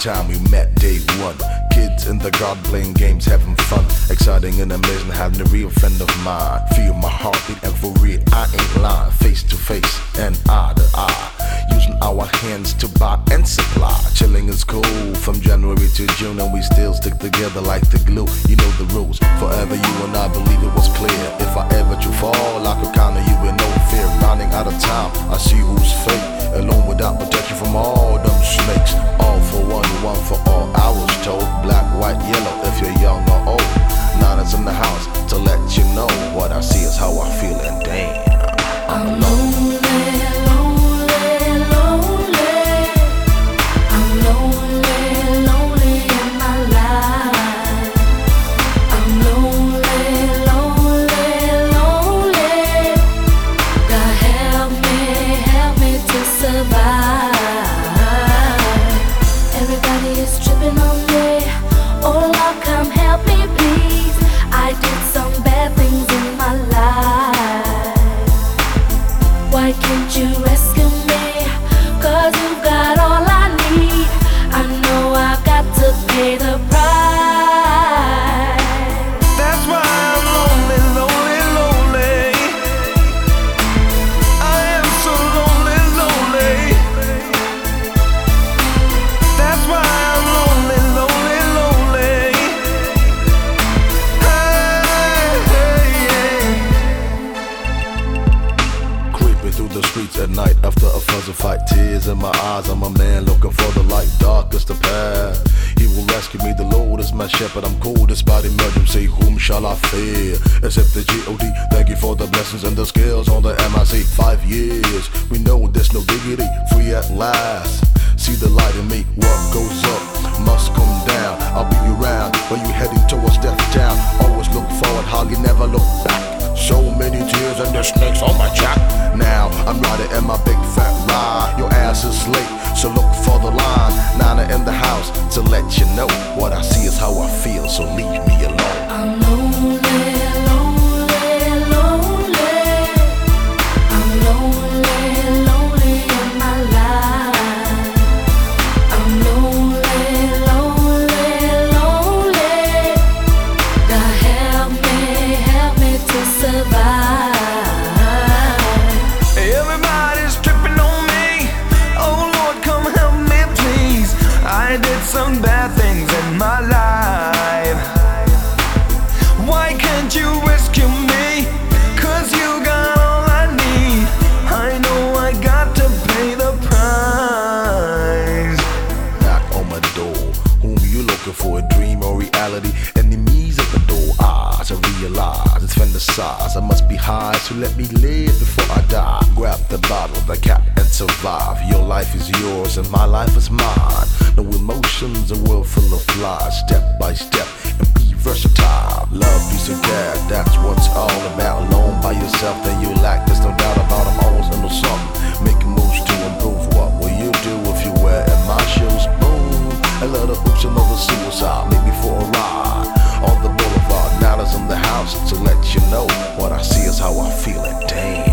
time we met, day one. Kids in the garden playing games, having fun. Exciting and amazing, having a real friend of mine. Feel my heartbeat and for real, I ain't lying. Face to face and eye to eye. Using our hands to buy and supply. Chilling is cool from January to June, and we still stick together like the glue. You know the rules, forever you and I believe it was clear. If I ever do fall, I could count on you with no fear. Running out of time, I see who's fake. Alone without protection from all them snakes. All for one, one for all. I was told black, white, yellow. If you're young or old, Nana's in the house to let you know what I see is how I feel, and damn, I'm lonely. Why can't you rescue me? 'Cause you've got all I need. I know I've got to pay the price. That's why I'm lonely, lonely, lonely. I am so lonely, lonely. That's why I'm lonely, lonely, lonely. Creeping through the streets at night after a fuzzy fight. Tears in my eyes, I'm a man looking for the light. Dark is the path, he will rescue me. The Lord is my shepherd, I'm cool despite emergency. Whom shall I fear except the G.O.D.? Thank you for the blessings and the skills on the MIC. 5 years, we know there's no diggity. Free at last, see the light in me. What goes up must come down. I'll be around when you heading towards death town. Always look forward, hardly never look back. So many tears and the snakes on my jack. Now I'm riding in my big fat ride. Your ass is late, so look for the line. Nana in the house to let you know what I see is how I feel, so leave me alone. I'm lonely, lonely, lonely. I'm lonely, lonely in my life. I'm lonely, lonely, lonely. God help me to survive. Everybody's tripping on me. Oh Lord, come help me please. I did some bad things in my life. Why can't you rescue me? 'Cause you got all I need. I know I got to pay the price. Knock on my door, whom you looking for, a dream or reality? Enemies at the door, eyes I realize it's fantasize. I must be high, so let me live before I die. Grab the bottle, the cap, and survive. Your life is yours and my life is mine. No emotions, a world full of lies. Step by step and be versatile. Love, peace, and care, that's what it's all about. Alone by yourself, then you lack, there's no doubt about. I'm always into something, making moves to improve. What will you do if you wear in my shoes? Boom, a lot of hoops, another suicide. Maybe for a ride on the boulevard. Now in the house to let you know what I see is how I feel, and damn.